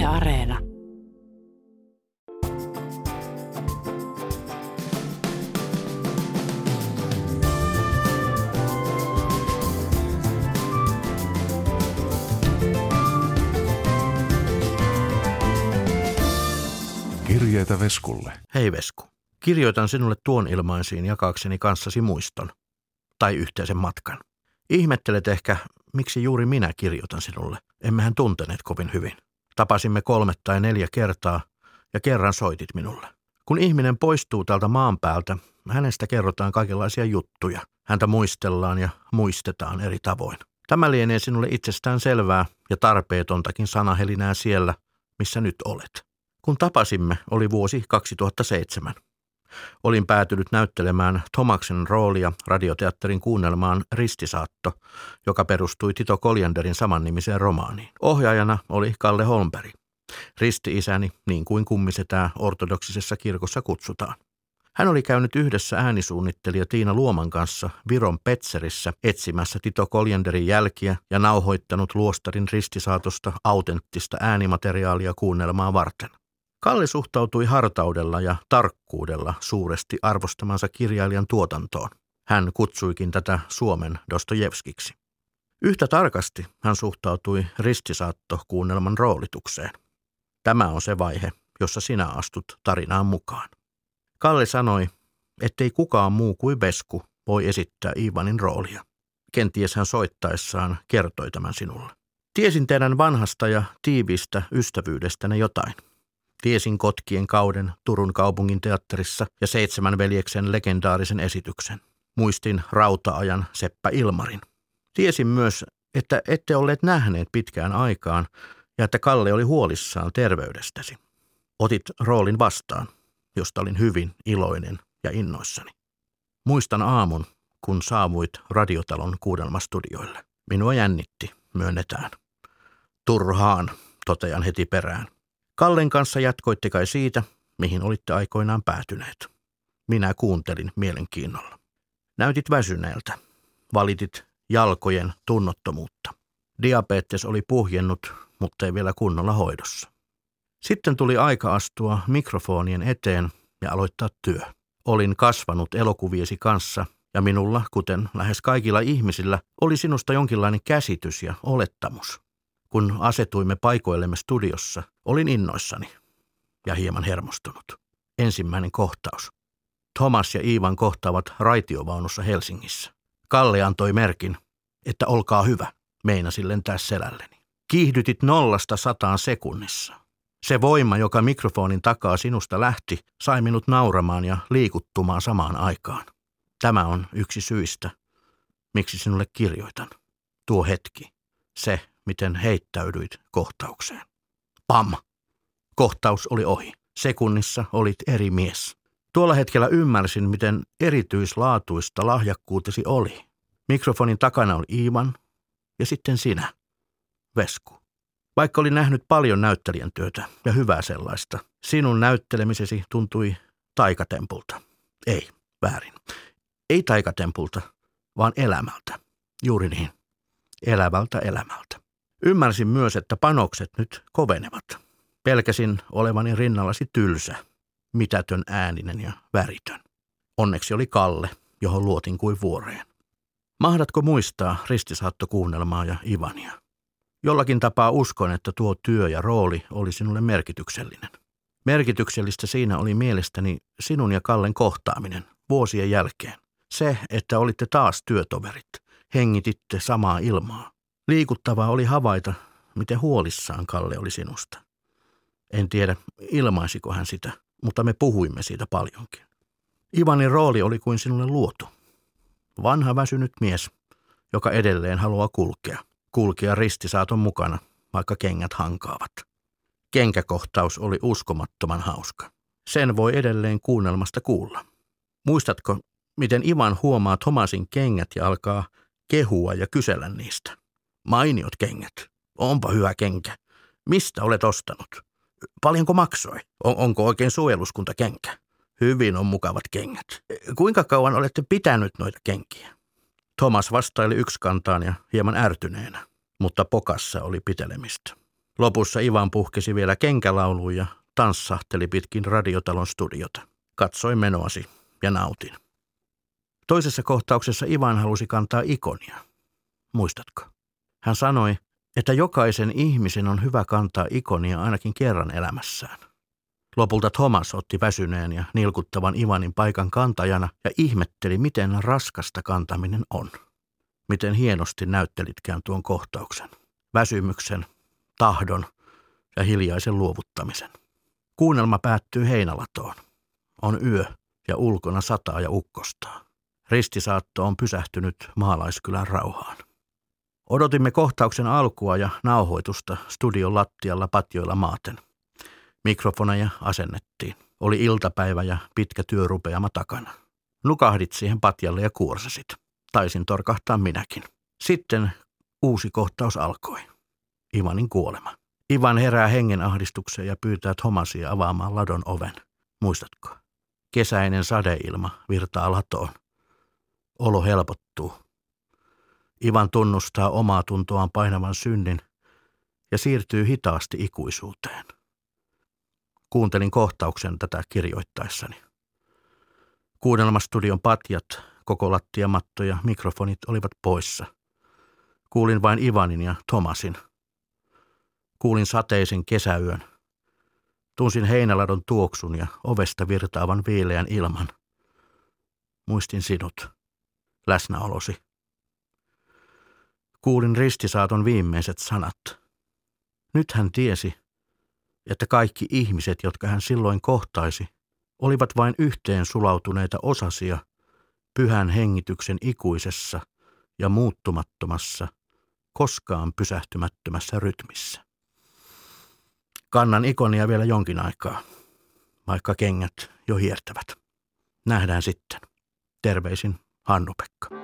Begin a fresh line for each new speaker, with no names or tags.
Areena.
Kirjeitä Veskulle.
Hei Vesku, kirjoitan sinulle tuon ilmaisiin jakaakseni kanssasi muiston. Tai yhteisen matkan. Ihmettelet ehkä, miksi juuri minä kirjoitan sinulle. Emmehän tunteneet kovin hyvin. Tapasimme 3 tai 4 kertaa ja kerran soitit minulle. Kun ihminen poistuu tältä maan päältä, hänestä kerrotaan kaikenlaisia juttuja. Häntä muistellaan ja muistetaan eri tavoin. Tämä lienee sinulle itsestään selvää ja tarpeetontakin sanahelinää siellä, missä nyt olet. Kun tapasimme, oli vuosi 2007. Olin päätynyt näyttelemään Thomaksen roolia radioteatterin kuunnelmaan Ristisaatto, joka perustui Tito Koljanderin samannimiseen romaaniin. Ohjaajana oli Kalle Holmberg. Risti-isäni, niin kuin kummisetää ortodoksisessa kirkossa kutsutaan. Hän oli käynyt yhdessä äänisuunnittelija Tiina Luoman kanssa Viron Petserissä etsimässä Tito Koljanderin jälkiä ja nauhoittanut luostarin Ristisaatosta autenttista äänimateriaalia kuunnelmaa varten. Kalle suhtautui hartaudella ja tarkkuudella suuresti arvostamansa kirjailijan tuotantoon. Hän kutsuikin tätä Suomen Dostojevskiksi. Yhtä tarkasti hän suhtautui Ristisaatto-kuunnelman roolitukseen. Tämä on se vaihe, jossa sinä astut tarinaan mukaan. Kalle sanoi, ettei kukaan muu kuin Vesku voi esittää Ivanin roolia. Kenties hän soittaessaan kertoi tämän sinulle. Tiesin teidän vanhasta ja tiiviistä ystävyydestänne jotain. Tiesin Kotkien kauden Turun kaupungin teatterissa ja 7 veljeksen legendaarisen esityksen. Muistin rauta-ajan Seppä Ilmarin. Tiesin myös, että ette olleet nähneet pitkään aikaan ja että Kalle oli huolissaan terveydestäsi. Otit roolin vastaan, josta olin hyvin iloinen ja innoissani. Muistan aamun, kun saavuit Radiotalon kuunnelmastudioille. Minua jännitti, myönnetään. Turhaan, totean heti perään. Kallen kanssa jatkoitte kai siitä, mihin olitte aikoinaan päätyneet. Minä kuuntelin mielenkiinnolla. Näytit väsyneeltä. Valitit jalkojen tunnottomuutta. Diabetes oli puhjennut, mutta ei vielä kunnolla hoidossa. Sitten tuli aika astua mikrofonien eteen ja aloittaa työ. Olin kasvanut elokuviesi kanssa ja minulla, kuten lähes kaikilla ihmisillä, oli sinusta jonkinlainen käsitys ja olettamus. Kun asetuimme paikoillemme studiossa, olin innoissani ja hieman hermostunut. Ensimmäinen kohtaus. Thomas ja Ivan kohtaavat raitiovaunussa Helsingissä. Kalle antoi merkin, että olkaa hyvä, meinasin lentää selälleni. Kiihdytit 0–100 sekunnissa. Se voima, joka mikrofonin takaa sinusta lähti, sai minut nauramaan ja liikuttumaan samaan aikaan. Tämä on yksi syistä, miksi sinulle kirjoitan. Tuo hetki, se, miten heittäydyit kohtaukseen. Pam! Kohtaus oli ohi. Sekunnissa olit eri mies. Tuolla hetkellä ymmärsin, miten erityislaatuista lahjakkuutesi oli. Mikrofonin takana oli Ivan ja sitten sinä, Vesku. Vaikka olin nähnyt paljon näyttelijän työtä ja hyvää sellaista, sinun näyttelemisesi tuntui taikatempulta. Ei, väärin. Ei taikatempulta, vaan elämältä. Juuri niin. Elävältä elämältä. Ymmärsin myös, että panokset nyt kovenevat. Pelkäsin olevani rinnallasi tylsä, mitätön ääninen ja väritön. Onneksi oli Kalle, johon luotin kuin vuoreen. Mahdatko muistaa Ristisaatto-kuunnelmaa ja Ivania? Jollakin tapaa uskon, että tuo työ ja rooli oli sinulle merkityksellinen. Merkityksellistä siinä oli mielestäni sinun ja Kallen kohtaaminen vuosien jälkeen. Se, että olitte taas työtoverit, hengititte samaa ilmaa. Liikuttavaa oli havaita, miten huolissaan Kalle oli sinusta. En tiedä, ilmaisiko hän sitä, mutta me puhuimme siitä paljonkin. Ivanin rooli oli kuin sinulle luotu. Vanha väsynyt mies, joka edelleen haluaa kulkea Ristisaaton mukana, vaikka kengät hankaavat. Kenkäkohtaus oli uskomattoman hauska. Sen voi edelleen kuunnelmasta kuulla. Muistatko, miten Ivan huomaa Thomasin kengät ja alkaa kehua ja kysellä niistä? Mainiot kengät. Onpa hyvä kenkä. Mistä olet ostanut? Paljonko maksoi? Onko oikein suojeluskuntakenkä? Hyvin on mukavat kengät. Kuinka kauan olette pitänyt noita kenkiä? Thomas vastaili yksikantaan ja hieman ärtyneenä, mutta pokassa oli pitelemistä. Lopussa Ivan puhkesi vielä kenkälauluun ja tanssahteli pitkin radiotalon studiota. Katsoin menoasi ja nautin. Toisessa kohtauksessa Ivan halusi kantaa ikonia. Muistatko? Hän sanoi, että jokaisen ihmisen on hyvä kantaa ikonia ainakin kerran elämässään. Lopulta Thomas otti väsyneen ja nilkuttavan Ivanin paikan kantajana ja ihmetteli, miten raskasta kantaminen on. Miten hienosti näyttelitkään tuon kohtauksen. Väsymyksen, tahdon ja hiljaisen luovuttamisen. Kuunnelma päättyy heinälatoon. On yö ja ulkona sataa ja ukkostaa. Ristisaatto on pysähtynyt maalaiskylän rauhaan. Odotimme kohtauksen alkua ja nauhoitusta studion lattialla patjoilla maaten. Mikrofoneja asennettiin. Oli iltapäivä ja pitkä työrupeama takana. Nukahdit siihen patjalle ja kuorsasit. Taisin torkahtaa minäkin. Sitten uusi kohtaus alkoi. Ivanin kuolema. Ivan herää hengenahdistukseen ja pyytää Thomasia avaamaan ladon oven. Muistatko? Kesäinen sadeilma virtaa latoon. Olo helpottuu. Ivan tunnustaa omaa tuntoaan painavan synnin ja siirtyy hitaasti ikuisuuteen. Kuuntelin kohtauksen tätä kirjoittaessani. Kuunnelmastudion patjat, koko lattiamatto ja mikrofonit olivat poissa. Kuulin vain Ivanin ja Thomasin. Kuulin sateisen kesäyön. Tunsin heinäladon tuoksun ja ovesta virtaavan viileän ilman. Muistin sinut, läsnäolosi. Kuulin ristisaaton viimeiset sanat. Nyt hän tiesi, että kaikki ihmiset, jotka hän silloin kohtaisi, olivat vain yhteen sulautuneita osasia pyhän hengityksen ikuisessa ja muuttumattomassa, koskaan pysähtymättömässä rytmissä. Kannan ikonia vielä jonkin aikaa, vaikka kengät jo hiertävät. Nähdään sitten. Terveisin Hannu-Pekka.